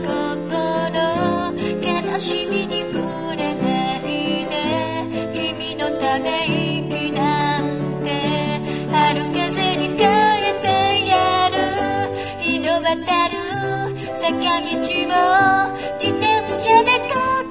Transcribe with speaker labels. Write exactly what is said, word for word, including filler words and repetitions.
Speaker 1: 悲しみに触れないで君のため息なんて春風に変えてやる日の渡る坂道を自転車で